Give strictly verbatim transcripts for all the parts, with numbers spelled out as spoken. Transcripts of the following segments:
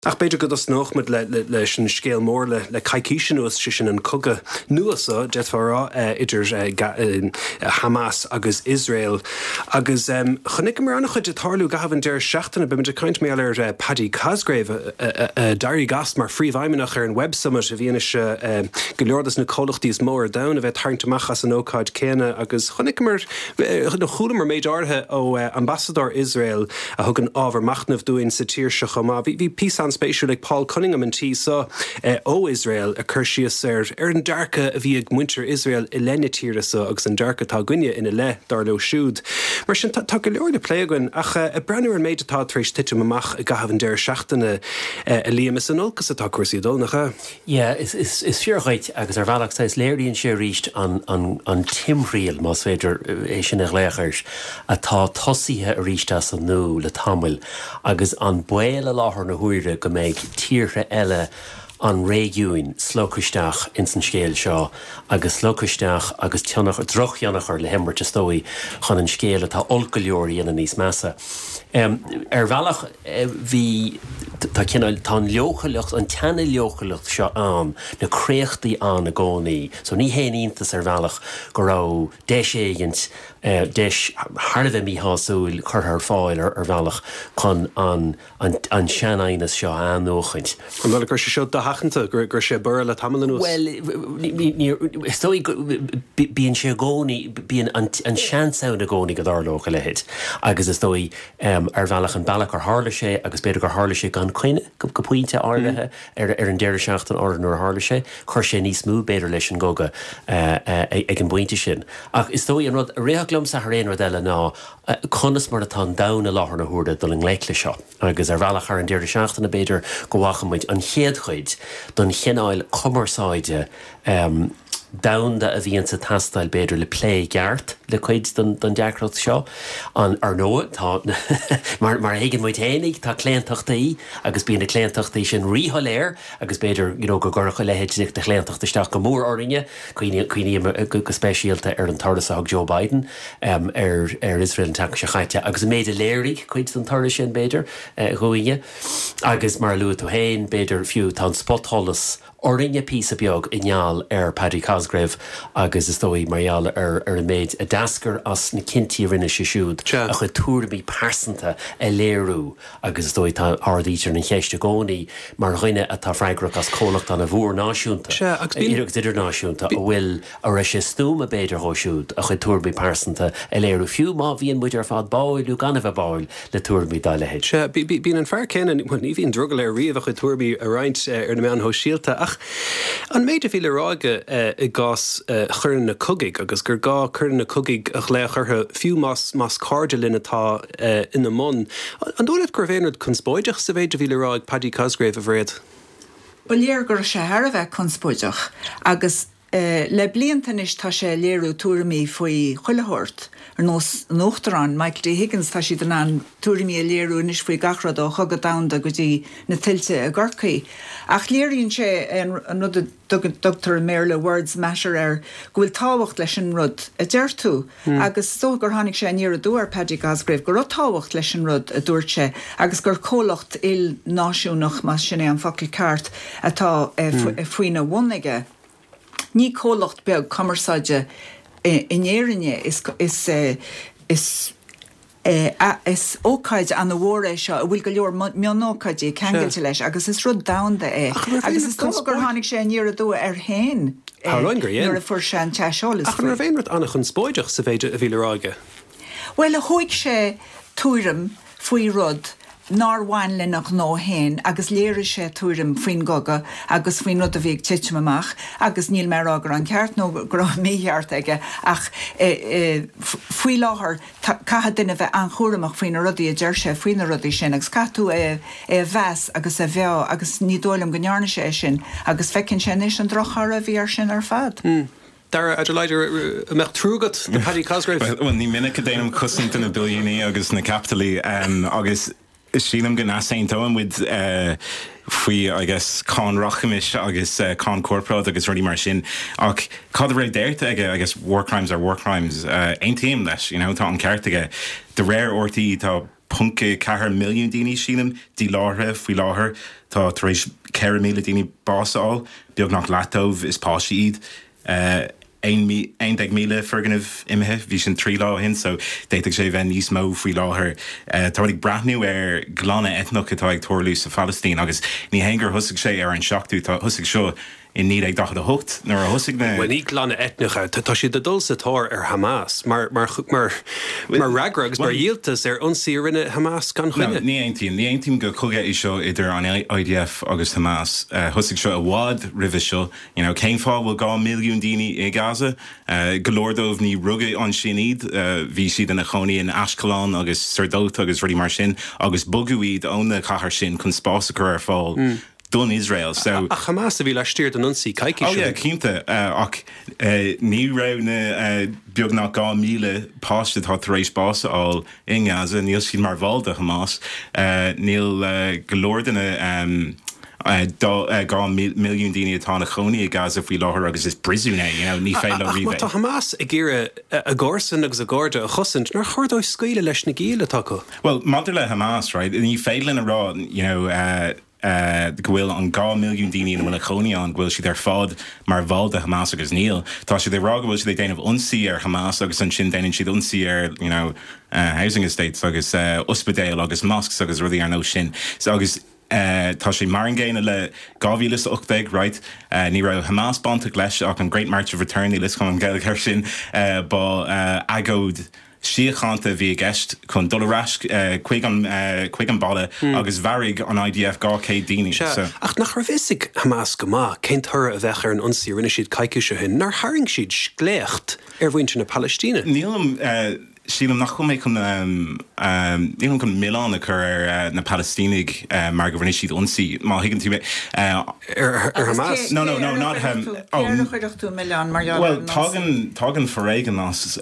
Ach beidir go as noch met leis an scéal mór le le caiiciisi nuas sin an coga nuasa defarrá idir Hamas agus Israel agus chonig mar annach chud tarlú gahabhann deir seachtainna be muidir caint mé ar Paddy Cosgrave darí gas mar phríomhaimeach ar an Web Summit a bhíana se go leordas na cólachtaí mór da a bheith tarntaach as an ócáid céine agus chonig mar na chúla mar méid áthe ó ambassador Israel a thug an ábhar machnamh dúin sa tír se chomá bhí pís an spéisiú like Paul Cunningham and tí so uh, ó Israel a chuirsíos ar ar an darcha a bhí ag muintir Israel i lenne tíre so agus an darcha tá gine ina le dar le siúd. Mar sin tá go leor de pléagain ach a breanúir an méid atá trééis titim amach a gahabhann deir seachtainna a líamas an olcas atá cuasaí dul nach cha. Yeah, is is is fearghait agus ar bhealach sais léiríonn sé ríist an an an timríal más féidir é sin a léchairs atá tosaithe a ríist as an nó le tamil agus an buil a láthair na huaire go méid tíre eile an réúin slócuisteach in san scéal seo agus slócuisteach agus teannach drochheannachar le hemmarte stóí chun an scéal atá olcailóirí ana níos measa. Um, ar bhealach bhí tá cinál tá leochalacht an teanna leochalacht seo an naréochtaí an na gcónaí, so ní héanaíontas ar bhealach go rá deis éigent Uh, deis hardh mí hasúil chuthar fáil ar, ar bhealach chun an, an, an seanainas seo anóchaint. An bhfuil gur sé seo do hachanta gur gur sé bur le tamil an ús? Well, stoi bíon sé gcónaí bíon an, an seansáin na gcónaí go dárlócha lehéid agus is stoi um, ar bhealach an bailach ar hála sé agus beidir gur hála sé gan chuine go go puinte áirithe mm. ar, ar an deir seach an áir nuair hála sé chuir sé níos mú beidir leis an goga uh, uh, ag an buinte sin. Ach is stoi an rud réach glum sa réon eile ná conas mar atá dána láthar na thuúda dul an léicla seo agus ar bhealach ar an deir seachtainna beidir go bhachamuid an chéad chuid don cheáil commerceáide um, damda a bhíonn sa tastáil beidir le plé geart le chuid don, don deacrat seo an ar nó tá mar, mar éigen muid hénig tá cléantachtaí agus bíonna cléantachtaí sin ríhalléir agus beidir you know, go gorcha lehéid de cléantachtasteach go mór orringe chuoine go spéisialta ar an tardaach Joe Biden um, ar, ar Israel an take se chaite agus méide léirigh chuid an tarda sin beidir uh, chuoine agus mar luú héin beidir fiú tá spothollas orringe pí a beag ineall ar Paddy Cosgrave agus is dói marial ar ar méid a dascar as na cinti rinne se siúd a chu túrmí persanta a léirú agus dói tá ardítar na chéiste gcónaí mar rinne a tá freigrach as cólacht an a bhór náisiúnta idirach idir náisiúnta a bhfuil a ra sé stúm a beidir hóisiúd a chu túrmí persanta a léirú fiú má bhíon muid ar fád báilú gan a bheith báil le túrmí dáilehéid. Bín an fear céan ní bhíon druggal ar riomh a chu túrmí a roiint ar na meán hóisialta ach an méid a bhí le ráige i gás churann na cogaigh agus gur gá churann na cogaigh a le chutha fiú más más cáde linnatá ina món. An dólaad gur bhéanad conspóideach sa bhéid a bhí le ráig Paddy Cosgrave a bhréad? Ba léir gur sé thar a bheith conspóideach agus Uh, le bliantanis tá sé léirú túramí faoi chuilethirt ar nós nóchtarán Michael D. Higgins tá si den an túramí a léirú níos faoi gachrad ó chugad damda go dtí na tiltte a gorcaí. Ach léiríonn sé an rud Doctor Merle Words Matter ar go bhfuil táhacht leis an rud a deirtú mm. agus tó gur tháinig sé níor a dúir Paddy Cosgrave gur táhacht leis an rud a dúirt sé agus gur cólacht il náisiúnach más sinné an focail ceart atá mm. faoine bhunaige. Ní cólacht beag commerceáide in éirinne is is uh, is uh, uh, is ócaid an bhór é seo a bhfuil go leor meánócaidí ceangailte leis agus is rud damda é agus is gur tháinig sé níor a dú ar hain nuair a fuair sé an teasálas. Ach ar bhéonrad annach chun spóideach sa bhéide a bhí le ráige? Well a chuig sé túirim faoi rud nar bhain le nach nó héin agus léire sé túirim faoin goga agus faoin rud a bhíh tiitim amach agus níl mar agur an ceart nó gur méheart aige ach faoi láthair caithe duine bheith an chóramach faoin rudaí a deir sé faoin rudaí sin agus catú é bheas agus a bheá agus ní dólam go nearna sé sin agus fecinn sé níos an drochar a bhí ar sin ar fad. Mm. Dar a leidir a mecht trúgat na Paddy Cosgrave? Well, ní minic a déanam cosint na bilioní agus na capitalaí um, agus is sílam go násaint óan with uh, fui, I guess, con rochamish agus uh, con corporate agus really mar sin ach cad ra déirte aige, I guess war crimes are war crimes uh, ein team leis, you know, tá an ceart aige de rare ortaí tá punke cahar milliún daoine sílim dí láthair faoi láthair tá tar éis ceithre míle daoine básáil beag nach leatómh is páisiad uh, ein míle ferganmh imethe bhí sin trí lá hin, so déiteag sé bheith níos mó faoi láthair. Uh, tá ag brathnú ar glána etnach atá ag tuairlú sa Palestín, agus ní héangar thusig sé ar an seachtú tá thusig seo in ní ag dachad a hocht nar a thusig na... Well, ní glána etnacha, tá si de dul sa tóir ar Hamas, mar mar mar mar ragrags mar díaltas ar ionsaí rinne Hamas gan chuine. Ní aontíim, ní aontíim go chuige i seo idir an I D F agus Hamas. Uh, thusig seo a bhád ribh seo, you know, céim fá bhfuil gá milliún daoine i Gaza, uh, golódómh ní rugaí an sin iad, uh, bhí siad in a chonaí in Ashkelon agus Serdot agus rudí mar sin, agus buguíd ón na chathair sin chun spásachar ar fáil. Mm. Dún Israel, so... A Hamas a bhí le stíir an ionsaí caiici seo. Oh, yeah, cínta, uh, ach uh, ní raibh na uh, beag nach gá míle páiste tá tar éis básáil in Gaza, níl sin mar bháil de Hamas, uh, níl uh, golódanna um, uh, uh, gá milliún daoine atá na chonaí i Gaza faoi láthair agus is brisúna, you know, ní féile riomh. Ach, tá Hamas i gcéire a gcórsan agus a gcóirde a chosint, nar chuirdóid scaoile leis na gíle taco? Well, maidir le Hamas, right, ní féile na rá, you know, uh, Uh, gohfuil an gá milliún daoine in bhfuil a choní an gohfuil si ar fád mar bháil de Hamas agus níl. Tá si rá gohfuil si déanamh ionsaí ar Hamas agus an sin déanann siad ionsaí ar, you know, uh, housing estates agus uh, ospidéal agus mosques agus rudí ar nó sin. So agus Uh, tá sé mar an ggéine le gáhílas ochtaigh, right? Uh, ní raibh Hamas bantach leis ach an Great March of Return í lis chun an gaeilge ar sin, uh, ba uh, agóid siachánta bhí gceist chun dolarás chuig an balla agus bharigh an I D F gá cé daoine. Ach nach raibh Hamas go maith cén thura a bheith ar an ionsaí rinne siad caiiciise hin, nar haing siad scléocht ar bhainte na Palestíne. Nílam sílam nach chum méid chun nílam chun Milán a chur ar na Palestínig mar go bhrinne siad ionsaí má higann tú ar Hamas? No, no, no, not him. Well, tágan tágan forréigen as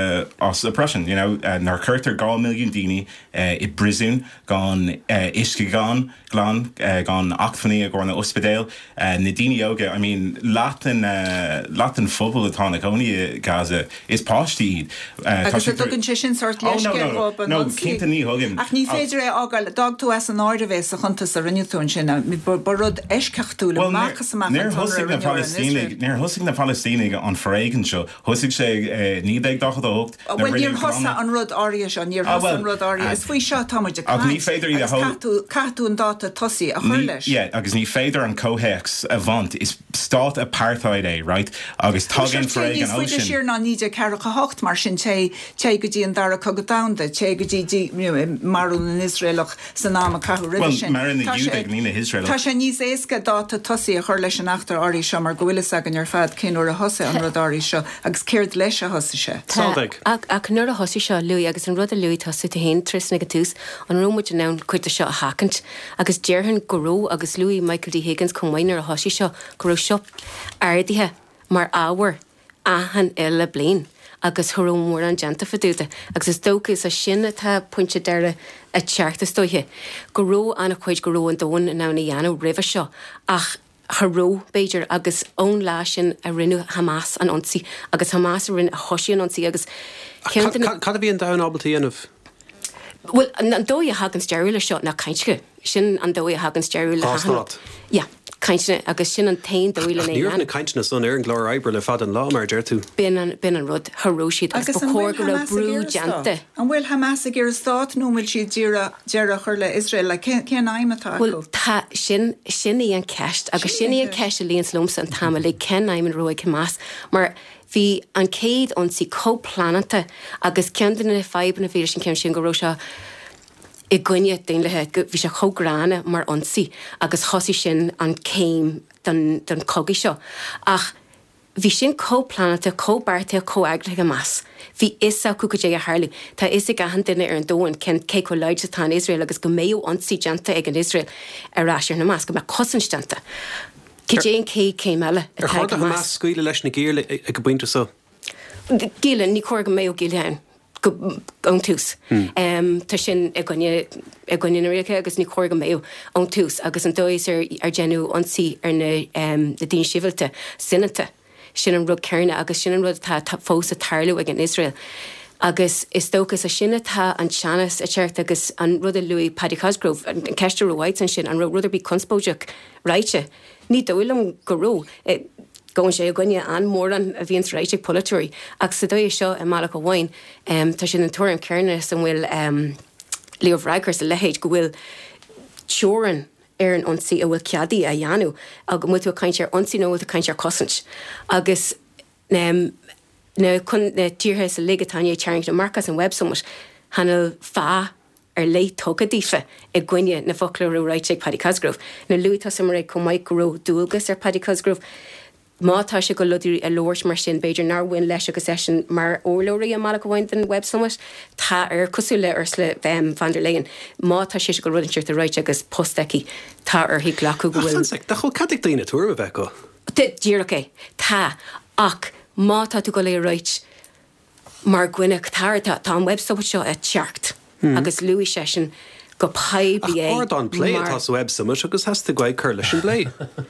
as oppression, you know, nar chuirtar gá milliún daoine i brisún gan isci gan glán gan achfaní a gcóir na ospidéal na daoine óga, I mean, Latin Latin fóbal atá na chonaí Gaza is páistí iad. Agus a tugann sé sin sort leisce rob an No, cínta ní thugann. Ach ní féidir é ágáil dag tú as an áide bheits a chuntas a rinneún sinna, mi borrod eisceachtúla machchas amach Níor thusig na Palestínig, níor thusig na Palestínig an forréigen seo, thusig sé ní ag dachad a hocht. Well, níor thosa an rud áirithe seo, níor thosa an rud áirithe. Is faoi seo támuid a Ach ní féidir í a ho catú an dáta tosaí a chuir leis. Yeah, agus ní féidir an cóhéics a bhaint is stát apartheid é, right? Agus tágan forréigen ó sin. Fuidir siar ná níide cearacha hocht mar sin té té go dtí an dara cogad damda, té go dtí marún in Israelach san náma cathú ridir sin. Well, mar in na Júdaig ní na Israelach. Tá sé níos éasca dáta tosaí a chuir leis an achtar áirí seo mar go bhfuil agan ar fad cén uair a thosa an rud áirí seo agus céird leis a thosa sé. Sádaig. Ach nuair a thosa seo luí agus an rud a luí thosa tú hain tris na tús an rómuid an nán chuirta seo a hacant agus dearhann goró agus luí Michael D. Higgins chumhain ar a thosa seo goró seo airdaithe mar áhar ahan eile blian agus thuró mór an genta faúta agus is dóchas a sin atá pointe deire a teartta stoithe. Goró anna chuid goró an dóin ná na dhéanamh ribh seo ach Haró Beiidir agus ón lá sin a rinne Hamas an ionsaí agus Hamas a rinne a thosaí an ionsaí agus Cad a bhí an dain ábaltaí anmh? Well, an dói a hagan steirúla seo na caiintge. Sin an dói a hagan steirúla hagan. Ja, caiintne agus sin an tain dóile na. Níor na caiintne son ar an glór Ibre le fad an lá mar deir tú. Bin an bin an rud haróisiad agus bacór go le brú jante. An bhfuil Hamas a gur stát nó bhfuil siad díra dearra chuir le Israel le cén aimimetá. Well, tá sin sin í an ceist agus sin í an ceist a líon slumsa an tamil le cén aim an roiig Hamas mar Bhí an céad ionsaí cóplananta agus ceantain na fáib na bhíir sin ceim sin go ró seo i gcuine daon lethe go bhí se chógrána mar ionsaí agus thosaí sin an céim don cogaí seo. Ach bhí sin cóplananta cóbarta cóagla go más. Bhí is a cuca dé a Harlú. Tá is a gahan duine ar an dóin cen cé go leid atá Israel agus go méo ionsaí deanta ag an Israel ar ráisiir na más go me cosanstanta. Cé cé cé meile a chuir a Hamas scuile leis na géile ag go buinte so? Géile ní chuir go méo géileáin go an tús. Tá sin ag gine réice agus ní chuir go méo an tús agus an dóis ar genú ansaí ar na dín sibhilte sinanta sin an rud cearna agus sin an rud tá fós a tarlú ag an Israel. agus is tógus a sinna tá an seanas a teart agus an rud a Louis Paddy Cosgrove an ceiste roiid an sin an rud bí conspóideach ráite. Ní dóilm goró. Gáin sé a gine an mór an a bhíon réiteigh polytúirí ach sa dói seo a mála go bhhain tá sin an tuairim cearna san bhfuil um, Leo Varadkar sa lehéid go bhfuil teoran ar an onsaí a bhfuil ceadaí a dheanú agus mu a caiintear onsaí nó a caiintear cosint agus um, na tíortha sa ligatáine tearing na marcas an web summit hanal fá ar lei tugadífa i gcuine na folklórú ráiteigh Paddy Cosgrove. Na luútá sa mar go maiid go dúilgus ar Paddy Cosgrove. Mátá se go ludirí a lóirt mar sin beidir narhain leis agus session mar órlóirí a mála go bhaint den web summit tá ar cosú le ar sle um, van der Leyen. Mátá sé go ruintir a ráite agus posteci tá ar hí glacu go bhfuil. Tá cho cadig daoine túir a bheith go. Díirché tá ach mátá tú go le ráit mar gcuine táirtá tá an web summit seo a teacht agus Louis session go paibí é. Ach, an play atá web summit agus has to gwaid cur leis an play.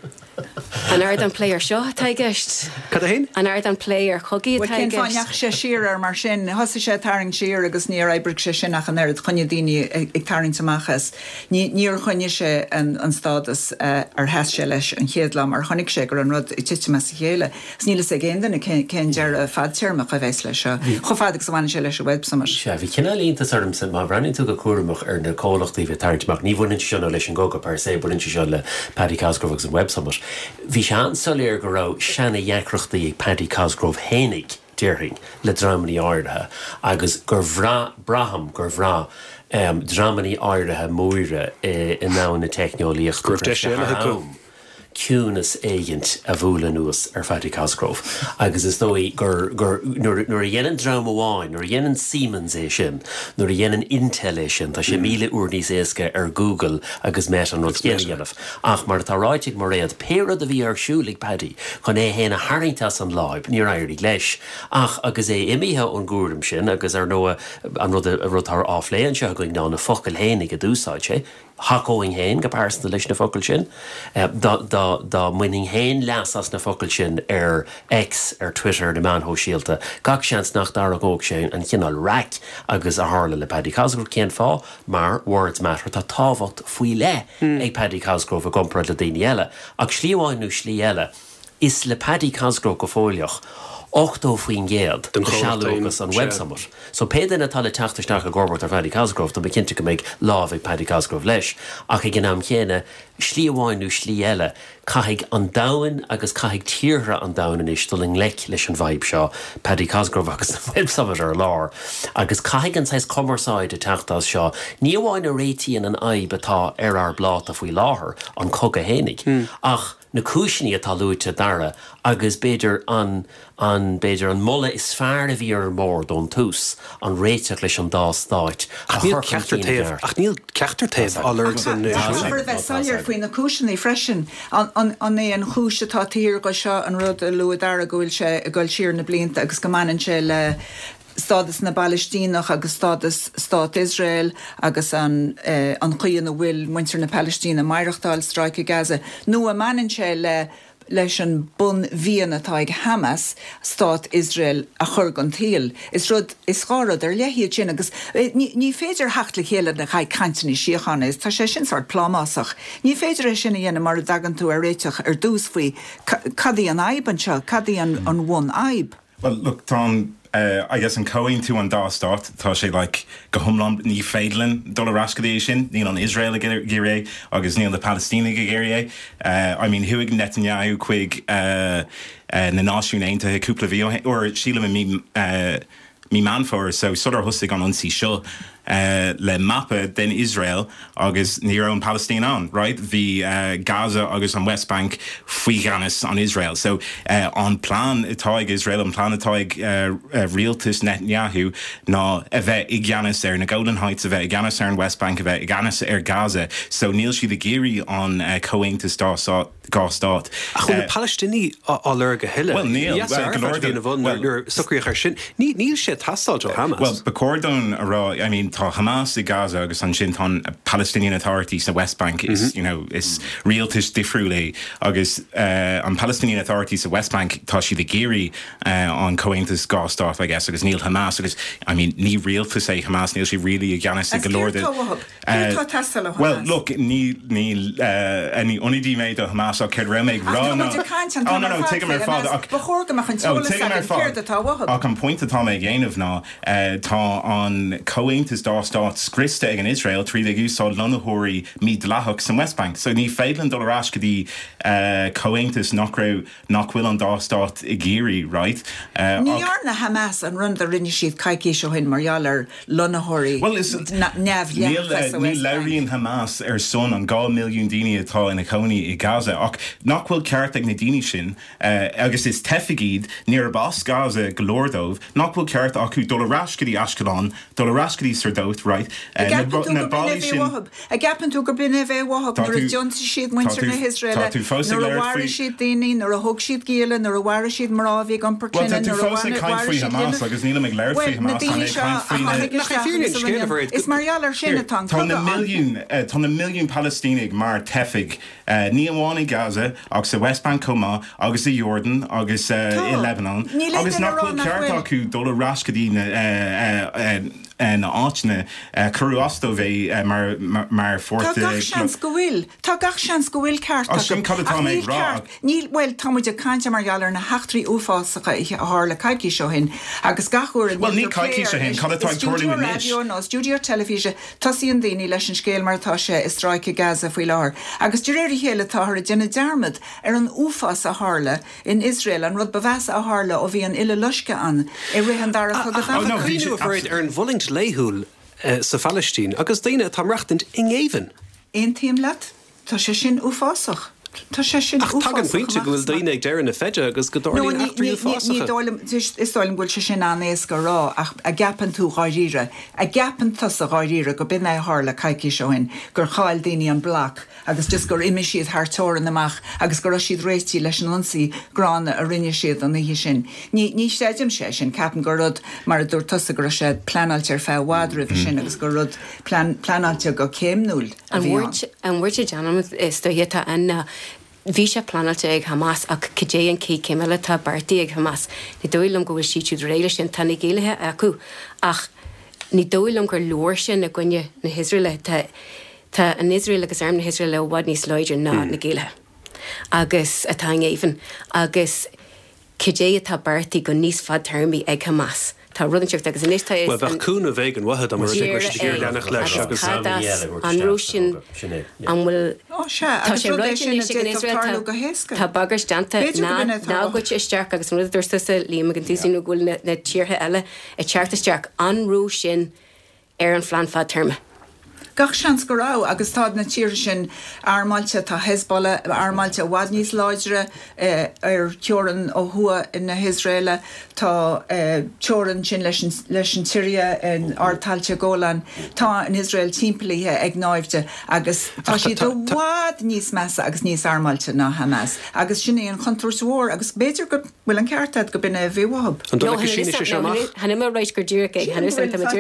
An aird an player seo atá gist. Cad a hain? An aird an player chogi atá gist. Well, cén fáineach sé siar ar mar sin, hosa sé taring siar agus níor eibrig sé sin ach an aird chunne daoine ag taring samachas. Níor chunne sé an stádas ar heas sé leis an chéadlam ar chonig sé gur an rud i tite me sa chéile. Sníle sé géndan cén dear a fad tearmach a bheits leis seo. Cho fadig sa bhaine sé leis a web summit. Se, bhí cinna línta sarm sin má bhreanin tú go cuaramach ar na cólachtaí bhí tarintach ní bhfuin se leis an goga per sé bhfuin se le Paddy Cosgrove agus an web summit. Bhí se ansoléir go rá sena dheacrochtaí ag Paddy Cosgrove hénig dearthing le dramaní áirithe agus gur bhrá braham gur bhrá um, dramaní áirithe móire i, i ná na technolíocht gur de sé le go cúnas éigent a bhúla nuas ar Paddy Cosgrove agus is dói gur gur nuair a dhéanaan drama bháin nuair a dhéanaan Siemens é sin nuair a dhéanaan Intel é sin tá sé míle úrníos éasca ar Google agus met an rud céanamh ach mar tá ráiteigh mar réad péad a bhí ar siúlaigh Paddy chun é héna haingtas an láib níor éirí leis ach agus é imithe an gúrim sin agus ar nó an rud a rud tar áfléann se going ná na focail hénig a dúsáid sé Hacóing héin go páirsan leis na focail sin dá muing héin leas as na focail sin ar X ar Twitter na manthó síalta gach seans nach dar a góg sé an cinál rac agus a hála le Paddy Cosgrove cén fá mar words matter tá táhacht faoi le ag Paddy Cosgrove a gompra le daoine eile ach slíomháinú slí eile is le Paddy Cosgrove go fóilioch ochtó faoin géad go sealúgus an web summit. So péidir na tal teachtasteach a gorbert ar Paddy Cosgrove do cinnte go méid láh ag Paddy Cosgrove leis ach ag gnám chéine slíomháinú slí eile caithigh an dain agus caithigh tíortha an dain is stoling lech leis an bhaib seo Paddy Cosgrove agus an web summit ar lár agus caithigh an sais commerceáid a teachtas seo ní bháin a réitíon an aib atá ar ar blát a faoi láthair an cog a hénig ach na cúisinaí atá luúte dara agus beidir an an beidir an mulle is fear a bhí ar mór don tús an réiteach leis an dá stáit ach níl ceachtar taobh ach níl ceachtar taobh alert san bheith salir faoin na cúisinaí freisin an é an chúis atá tír go seo an rud a luadara gohfuil sé a gáil siar na blianta agus go manan sé le Stádas na Palestínach agus stádas Stát Israel agus an eh, an chuon a bhfuil muintir na Palestína maireachtáil stráice Gaza nó a manan sé le leis an bun bhíon atá ag Hamas Stát Israel a chur an tíal. Is rud is gárad ar lehiad sin agus ní féidir hechtla chéile na chaid cantaní siochanna is tá sé sin sort plámásach. Ní féidir é sinna dhéana mar dagan tú a réiteach ar dús faoi cadí an aib an seo, cadí an bhn aib. Well, look, Tom, uh, I guess an coin to an da start, tá sé like go humlan ní féidlin dul rascadé sin, ní an Israel géré, agus ní an the Palestine géré. Uh, I mean, huig Netanyahu quig uh, uh, na náisiún einta he cúpla bhí, or síla mi uh, mi man for, so sodar hustig an unsí seo. Uh, le mappa den Israel agus ní an Palestine an, right? The uh, Gaza agus an West Bank faoi ganas an Israel. So uh, an plan atáig Israel, an plan atáig uh, uh, realtas Netanyahu ná a bheith i ganas ar na Golden Heights, a bheith i ganas ar an West Bank, a bheith i ganas ar Gaza. So níl si the géirí an uh, coingtas dá gá stát. A chun na Palestine álar go heile. Well, níl. Yes, ar Palestine bhn nuair sucríoch ar sin. Níl sé tastáil o Hamas. Well, becordon ará, I mean, tá Hamas i Gaza agus an sin tá Palestinian Authority sa West Bank is, mm-hmm. you know, is realtas difriú lé agus uh, an Palestinian Authority sa West Bank tá si de géirí uh, an cointas gástaf, I guess, agus níl Hamas agus, I mean, ní realtas é Hamas níl si really a ganas i galore. Uh, well, look, ní ní uh, any onidí méid o Hamas o ced rail méid rá ná. Oh, no, no, take him ar fád. Oh, take him ar fád. Ach an point atá méid géanamh ná tá an cointas dástát scrista ag an Israel trí le gúsáid lonathirí míad leathach san West Bank. So ní féadlann dul arás go dtí cointas nach raibh nach bhfuil an dástát i géirí, right? Níor na Hamas an run de rinne siad caiicí seo hin marall ar lonathirí neamh leathach Ní leiríonn Hamas ar son an gá milliún daoine atá ina conaí i Gaza ach nach bhfuil ceart ag na daoine sin agus is tefigiad níor bás Gaza golórdómh nach bhfuil ceart acu dul aráscadí Ashkelon, dul aráscadí Sardouth, right? A gapan tú gur bin a bheith wahab nuair a Johnson siad muintir na Israel nuair a bhhair siad daoine nuair a thug siad géile nuair a bhhair siad Moravia an Perclin nuair a bhhair siad Hamas agus níl ag leir faoi Hamas is marall ar sin atá tá na milliún tá na milliún Palestínig mar tefig ní amháin i Gaza agus sa West Bank comá agus i Jordan agus i Lebanon agus nach bhfuil ceart acu dul aráscadí na áitne curú astó bheith mar forte. Tá gach seans go bhfuil Tá gach seans go bhfuil ceart níl bhfuil támuid a caiinte marall ar na heachtarí uafásacha a hála caiicí seo hin agus gachúir well ní caiicí seo hin cad atá tuairlú níos Stúdio telefíse tasíon daoine leis an scéal martá sé is stráice Gaza faoi láthair agus de réir chéile táthir a déna dearmad ar an uafás a hála in Israel an rud bhheas a hála ó bhí an ile luisce an i rihan dar a chuú ar an bhlingt léthúil sa Palestín agus daine tá reachtant ingéhan. Aon tíim leat tá sé sin uafásach. Tá sé sin tagan pointe go bhfuil daine ag deireann na feide agus go dáirlíonn achtarí uafásacha. Is dóilm bhfuil sé sin anéas go rá ach a gapan tú gáiríre a gapan tas a gáiríre go bin é hála caiicí seo hin gur cháil daoine an blach agus just gur imime siad thtóran amach agus gur siad réití leis an ansaí grána a rinne siad an hí sin. Ní ní séidim sé sin capan go rud mar a dúir tusa gur sé planáilte ar feadh wádra bhí sin agus go rud planáilte go céimnúil. An bhirte deanam is stohéta an Bhí sé planáilte ag Hamas ach cé an cí céimeile tá bartaí ag Hamas. Ní dóilm go bhfuil siad réile sin tanna géalathe acu ach ní dóilm gur leir sin na gcuine na Israile tá an Israel agus arm na Israel le bhhad níos leidir ná na géalathe. Agus atá éhan agus cé atá bartaí go níos fad termí ag Hamas. Tá rudanseach agus inis tá Well bheith cúna bhéh an wahad am mar gur leannach leis agus an rúsin an bhfuil tá sé Israel tá bagar stanta ná go isteach agus mu dúirsta líam an túsínú ghfuil na tíortha eile i tearttasteach an rú sin ar an phlean fad terme. Gach seans go rá agus tád na tíir sin armáilte tá Hezbollah armáilte bhhad níos láidre ar teoran ó thua in na Israile tá teoran sin leis an Syria in ardtáilte Gólan tá in Israel timplaíthe ag náimhte agus tá si do bhhad níos measa agus níos armáilte ná Hamas agus sin é an chuntrúsmhór agus béidir go bhfuil an ceartad go bin bhíhab. Hanna mar réit gur dúra ag hanna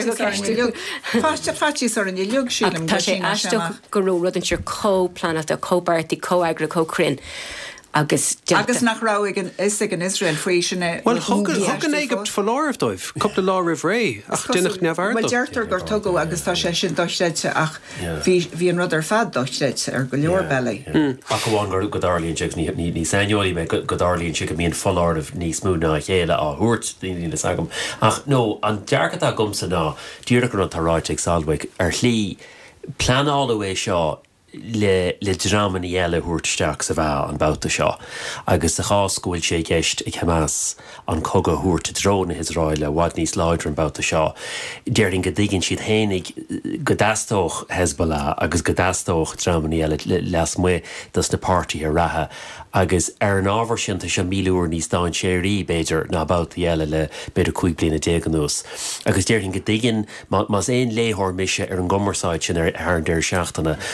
Fáiste fatí ar an leog Tá sé eisteach go rúrad an siar cóplanat a cóbartí cóagra cócrin agus agus nach rá is ag an Israel faoi sinna. Well thugan éigept fá láirhdóibh, Coppla láirh ré ach duineach neamhhar. Well deirtar gur tugó agus tá sé sin doisteite ach bhí an rud ar fad doisteite ar go leor bailí. Ach bháin gur go darlíonn si ní ní saoolaí me go darlíonn si go bíon foláirh níos smú ná chéile á thuirt daoine le sagam. Ach nó an dearcatá gomsa ná dúra go an táráid ag Salvaig ar chlí planála é seo le le dramaní eile thuirteach sa bheith an bouta seo agus a cháscúil sé gceist ag Hamas an cogad thuirte drón na Israile bhhad níos láidir an bouta seo. Déirling go dtígann siad hénig go dastóch Hezbollah agus go dastóch dramaní eile leas mu dus na pártaí ar rathe agus ar an ábhar sinnta se míúir níos dáin séirí beidir ná bouta eile le beidir chuig bliana déganús. Agus déirling go dtígann mas éon léthir mise ar an gomarsáid sin ar an deir seachtainna comarsáid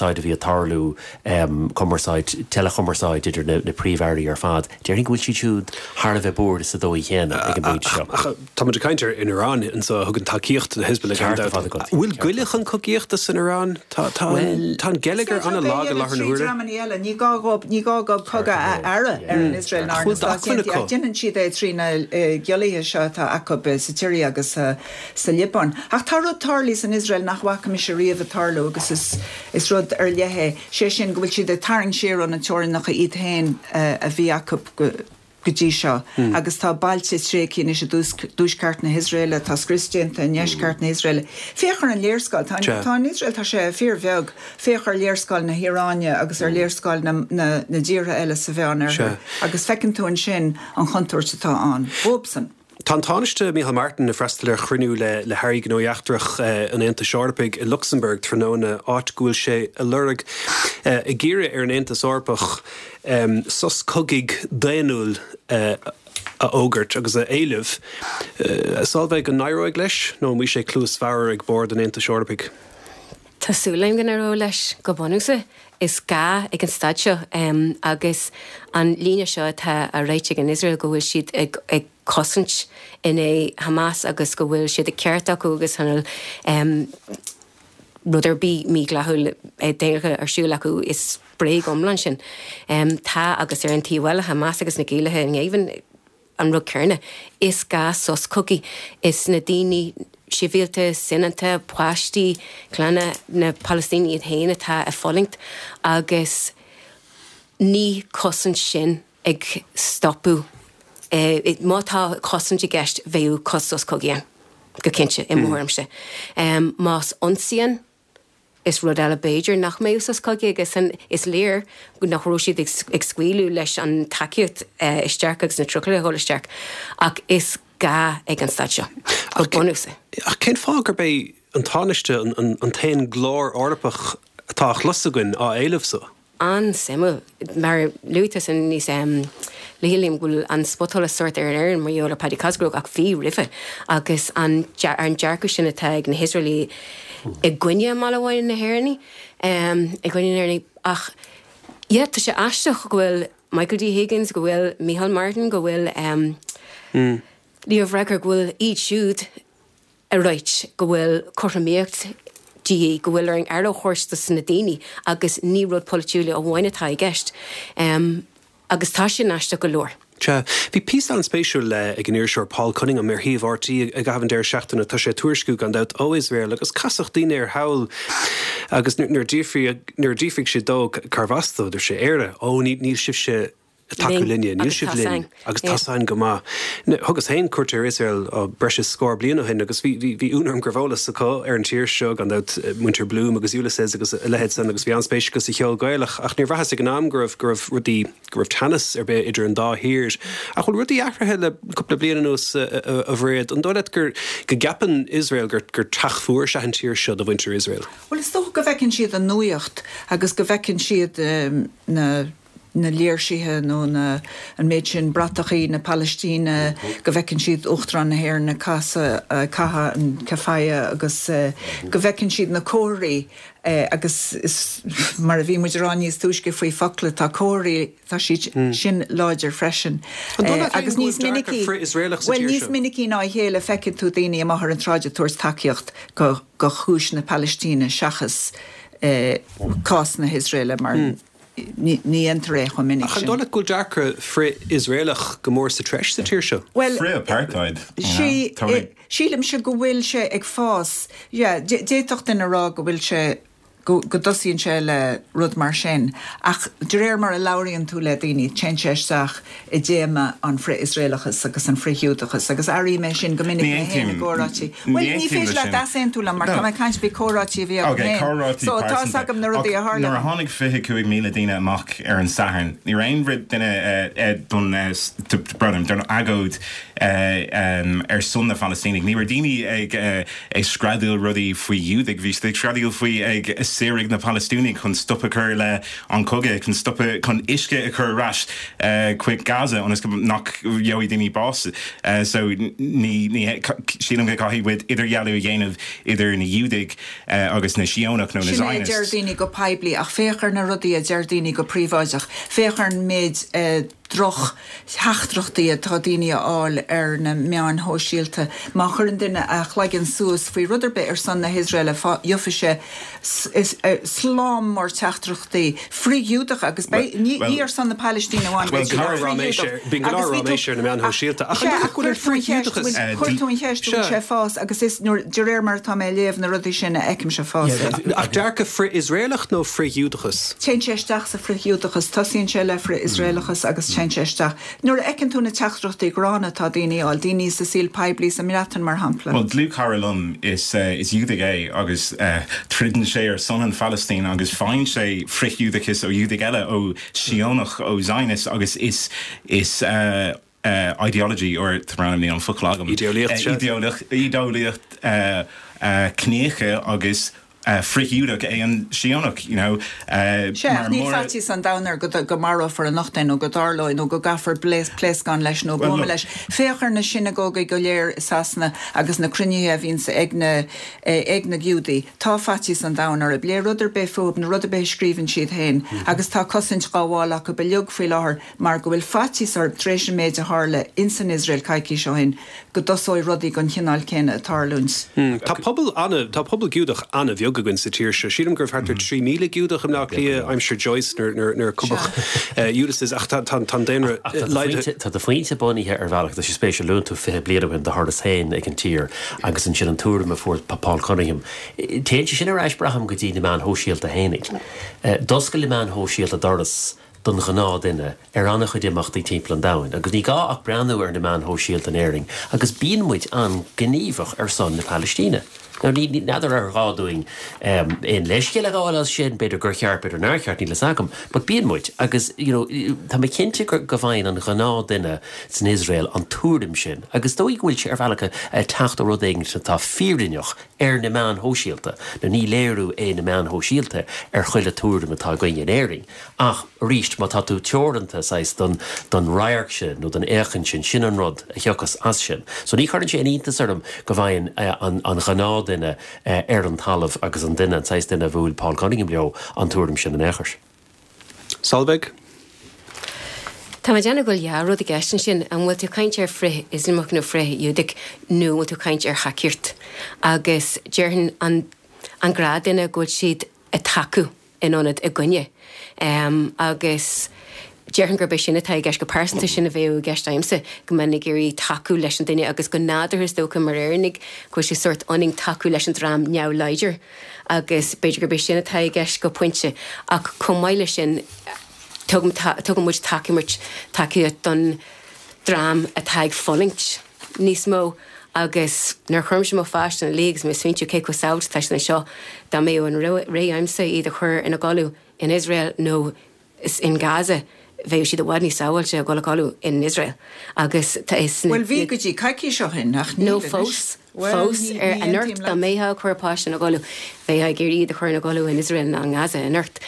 commerceid a bhí tarlú commerceid telecommerceid idir na príomhairí ar fad. Déirnig bhfuil si siúd Harla bheith búr sa dó chéana ag an búid seo. Tá muidir caiintear in Iran an sa thugann takeíocht na Hezbollah. Bhfuil goilech an coíochtas in Iran tá gealagar anna lága láthar ní gágab ní gágab coga ara ar an Israel ná dénn siad é trína gealaithe seo tá acu sa tíirí agus sa Liban. Ach tarú tarlí san Israel nach bhacha mis riamh tarlú agus is is rud ar lethe sé sin go bhfuil siad a taring séar an na teorin nach iad hain a bhí acu gotí seo agus tá bailte tré cíine sé dúscart na Israel tá Christianta neiscart na Israel féchar an léirscáil tá tá Israel tá sé fear bheag féchar léirscáil na Hiráine agus ar léirscáil na na díra eile sa bheanar agus fecinn tú an sin an chuntúirte tá an Bobson. Tá táiste Michael Martin na freistal ar chruinú le le Harry gnóíachtrach an Aontas Seorpaigh i Luxembourg tróna áit gúil sé a lurg i ggéire ar an Aontas Orpach sos cogaigh daanúil a ógart agus a éileh sáilbheith an naróig leis nó mí sé clús fearr ag bord an Aontas Seorpaigh. Tásúlaim gan aró leis go bonúsa is gá ag an stad seo um, agus an líne seo tá a réite an Israel go bhfuil siad ag, ag cosint in é Hamas agus go bhfuil siad a ceart acu agus hanal um, rudidir bí mí glathúil déircha ar siúil acu is bré gomlan sin. Um, tá agus ar an tíhile Hamas agus na gíilethe an éhan an rud cearna is gá sos cookie is na daoine sivílte, sinanta, pláistí, clanna na Palestiniad héine tá a fólingt agus ní cosint sin ag stopú. Uh, it má tá cosint i gceist bheú costos cogian go cinse i mórmse. Um, más onsian is rud eile Beiidir nach mé úsas cogi agus an is léir go nach roisiad ag scuilú leis an takeíocht uh, isteach agus na trucla hólisteach ach is gá ag an stad seo. Ag bonúsa. Ach cén fágur bé an táneiste an tain glór orpach atá chlusagann á éileh so? An simú, mar luútas an níos um, lélim gúil an spotola sort ar an airan mar jóla Paddy Cosgrove ach bhí rife agus an dearcu sin atá ag na Israelí i gcuine malahhain na hairanní um, i gcuine na hairanní ach yeah, tá sé aisteach go bhfuil Michael D. Higgins go bhfuil Michael Martin go bhfuil um, mm. Leo Vrecker go bhfuil iad siúd a roiit go bhfuil choramíocht G go bhfuil ar an airlo chóirsta na daoine agus ní rud politiúla ó bhhaine tá i gceist um, agus tá sin aisteach go leor. Tja, bhí pís an spéisiú le ag an iirseoir Paul Cunningham mar híomh R T a gahan déir seachtainna tá sé tuairisciú gan dat ó Israel agus casach daoine ar hail agus nuair ddífriigh sé dó carvastó idir sé éire ó ní níl sibh sé taú linne níl sibh linn agus tásáin go má. Thugus hain cuairtear Israel ó breise scór bliana hin agus bhí únarm grabholalas acu ar an tíir seo gan dat Winter Bloom agus Ulysses agus lehead san agus bhí an spéis agus i cheol gaiilech ach níor bheithas ag an am gurh gurh rudí gurh tennis ar be idir an dá hir a chuil rudí achrathe le cúpla bliana nús a bhréad an dóilead gur go gapan Israel gur gur taachfuair se an tíir seo do Winter Israel. Well is tóch go bhecinn siad an nuacht agus go bhecinn siad um, na na léirsithe nó na an méid sin bratachaí na Palestíne go bhecinn siad uchtran na hhéir na casa caha an cafaia agus uh, go bhecinn siad na cóirí uh, agus is mar a bhí muidirráníos túisce faoi facla tá cóirí tá siad mm. sin láidir freisin uh, agus níos minicí well níos minicí ná héile fecinn tú daoine amachar an tráide tuairs takeíocht go go chúis na Palestíne seachas uh, cás na Israel mar mm. ní entaré chu minic. Ach an dóla go dearcha fri Israelach go mór sa treis sa tíir seo? Well, fri apartheid. Sí, sílim se go bhfuil se ag fás. Ja, déitocht in a rá go bhfuil se go dosíonn se le rud mar sin. Ach de réir mar a labhraíonn tú le daoine tseanseach i déama an fri Israelachas agus an fri hiútachas agus airí mé sin go minic na héna córátí. Well, ní féis le dasan tú le mar tá caiint bí córátí bhí a bhé. So tá sagam na rudí a hála. Nuair a tháinig fiche cúig míle daine amach ar an saharn. Ní raon rid duine dún bradam dún agóid ar sun na Palestínig. Ní daoine ag scradúil rudí faoi dúd ag bhí scradúil faoi ag sérig na Palestini chun stoppa chur le an coge chun stoppa chun isce a chur ras chuig Gaza an is nach joí daoine bás so ní sílam go caithí with idir gealú a dhéanamh idir na Júdig agus na Sionach nó na Zionist. Sinné deardíní go peibli ach féchar na rudí a deardíní go príomháideach féchar méid droch heachtrachtaí atá daoine áil ar na meán hóisialta má chur an duine a chhlaigin suas faoi ruderbe ar san na Israel jofaise slám mar teachtrachtaí fríúdach agus ní ar san na Palestína bháin Bín go ráméisir na meán hóisialta chuirtún cheistú sé fás agus is de réir mar tá mé léomh na rudí sinna eicim se fás. Ach dearcha fri Israelach nó fríúdachas? Té séisteach sa fríúdachas tasíonn sé le fri Israelachas agus Cheinchester. Nuair ecinn túna teachtrachtaí grána tá daoine áil daoine sa síl peblií sa miratan mar hampla. Well, Lú Carolyn is uh, is Júdig é agus uh, tridan sé ar son an Palestine agus fáin sé frichúdachas ó Júdig eile ó Sionach ó Zionist agus is is uh, uh, ideology or thránamí an fuchlágam. Ideolíocht Ideolíocht uh, uh, cnéche agus Uh, friúach é an Sionach, you know. Uh, sé, ní fatí san downar go go marra for a nachtain ó go darlóin ó go gafar blés plés gan leis nó goma leis. Féchar na sinagóga go léir sasna agus na crunithe hín sa egna egna giúdaí. Tá fatí san downar a blé ruder be fób na ruder be scríban siad hain agus tá cosint gáhála go beljug fé láthir mar go bhfuil fatí ar tréis méid a hále in san Israel caiicí seo hain go dosóid rudí gon chinál céine tarlúns. Tá pobl anna tá pobl giúdach anna bheog gin sa tíir se sílam gur bhhartar trí míle giúdach am nach lia I'm sure Joyce nar cubach Judas is ach tan déanra Tá de faointe buníthe ar bhealach tá sé spéisiú lúnú fé bliadahn de hardas hain ag an tír agus an sin an túra a fuór Paul Cunningham. Té sin ar eis braham go dtí na meán hóisialt a hénig. Doscail le meán hóisialt a dardas don gná duine ar annach chu déachtaí timppla an dain, agus ní gá ach breanú ar na meán hóisialt an éing, agus bíon muid an gníomhach ar son na Palestína. Now, ní neidir ar gáúing in leiscéile gáil sin beidir gur cheart beidir náceart ní le sagam, but bíon muid agus tá mé cinnte gur go bhhain an gná duine san Israel an túrim sin, agus dó bhfuil sé ar bhealacha teachta rudéing sin tá fírinneoch ar na meán hóisialta, na ní léirú é na meán hóisialta ar chuile túrim atá goin an éing. Ach ríist má tá tú teoranta sais don don rairc sin nó don échan sin sin an rud a cheochas as sin. So ní chuann sé aontas arm go bhhain an gná duine ar an talamh agus an duine sais duine bhúil Paul Cunningham leo an túrim sin an échars. Salveig? Tá ma déanana goil ja rud a gastan sin an bhfuil tú caint ar fré is limach nó fré Júdig nó bhfuil tú caint ar chacirt agus dearhan an an grád duine gúil siad a tacu inionad a gunne um, agus dearhan gur sinna tá gas go pásanta sinna bhéú gastáimsa go mannig gurí taú leis an duine agus go nádarthas dócha mar airnig chu sé sort oning taú leis an rám neamh leidir agus beidir gur sinna tá gas go pointse ach comáile sin tugam muid takeimirt takeíad don drám a taig folingt níos mó agus nar chum sem má fáisina légus mé swinú cé go saout teis na seo dá mé an ré aimsa iad a chur ina gáú in Israel nó in Gaza bhéh siad a bhhaidní saoilte a gola gáú in Israel agus tá is Well bhí go dtí caiicí seo hin nach nó fós fós ar an nuirt dá méthe chuirpáis na gáú bhéh a gur iad a chur na gáú in Israel ná an Gaza an nuirt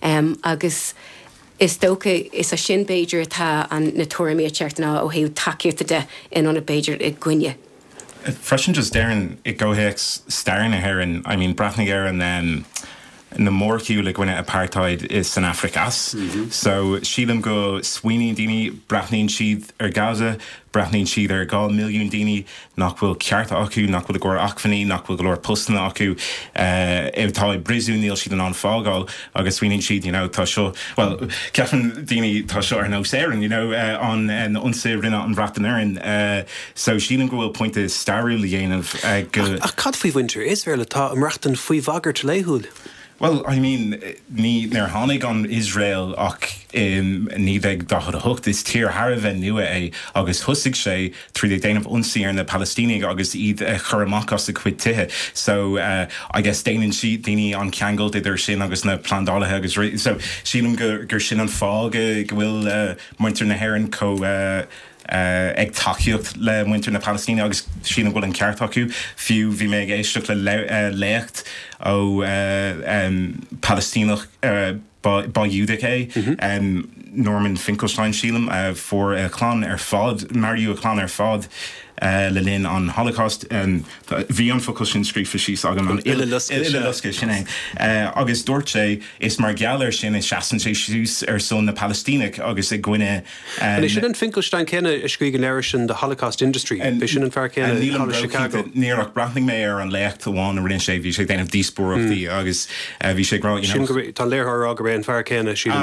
agus is dócha is a sin Beiidir tá an na tuairí teartná ó héú takeíirta de inónna Beiidir i gcuine. Freshen just Darren it go hex staring a heron. I mean Brathnig and then in the more cue like when apartheid is South Africa's. Mm-hmm. So Sheelam go Sweeney Dini, Brathnin Sheed or Gaza, Brathnin Sheed or Gal million Dini, Knockwill Carta Aku, Knockwill Gore Akfani, Knockwill Glor Pustin Aku, uh Evtai Brizu Neil Sheed on Fogal, August Sweeney Sheed, you know, Tasho. Well, Catherine Dini Tasho are no Saren, you know, uh, on an unsafe Rina on Brathnarin. Uh so Sheelam go will point to Starry Liane of uh go A cad fwy winter Israel atá am rachtan fwy vagar to leihul. Well, I mean, ní nar hánig an Israel ach um, ní bheith dachad a hocht is tír Haraven nua é agus thusig sé trí de déanamh unsaí ar na Palestínig agus iad uh, churamach as a cuid tithe. So uh, I guess déanann si daoine an ceangal idir sin agus na plandálathe agus ri- so sílam gur, gur sin an fág uh, go bhfuil uh, muintir na haireann có uh, ag taíocht le muintir na Palestine agus sin bhfuil an ceartachú fiú bhí mé éisteach le lécht ó Palestínach ba Judaché Norman Finkelstein sílam for a chlán ar fád, Mariú a chlán ar fád Uh, le linn an Holocaust an bhí an focail sin scrífa síos agan an ile lusca sin agus dúirt sé is mar geallar sin is seaan sé siús ar son na Palestínach agus i gcuine is sin an Finkelstein cenne a scrígan leir sin de Holocaust industry be sin an fear cenne Chicago níach brathning mé ar an lecht amháin a rinne sé bhí sé déanamh díspór of the agus bhí sé grá tá léirth aga an fear cenne sí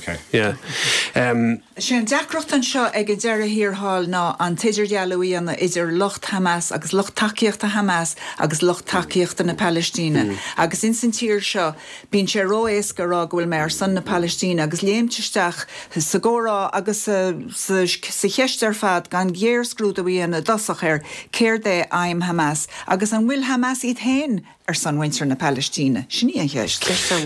sé an deachreacht an seo ag an deire híorthall ná an tiidir dealaí an idir locht Hamas agus locht takeíocht a Hamas agus locht takeíocht na Palestine. Mm. Agus in sin tír seo bín sé roiéis go rá bhfuil mé ar san na Palestine agus léimteisteach sa górá agus sa cheistar fad gan géir scrúta bhí na dosach ar céir dé aim Hamas agus an bhfuil Hamas iad hain ar san winter na Palestine. Sinní an cheist.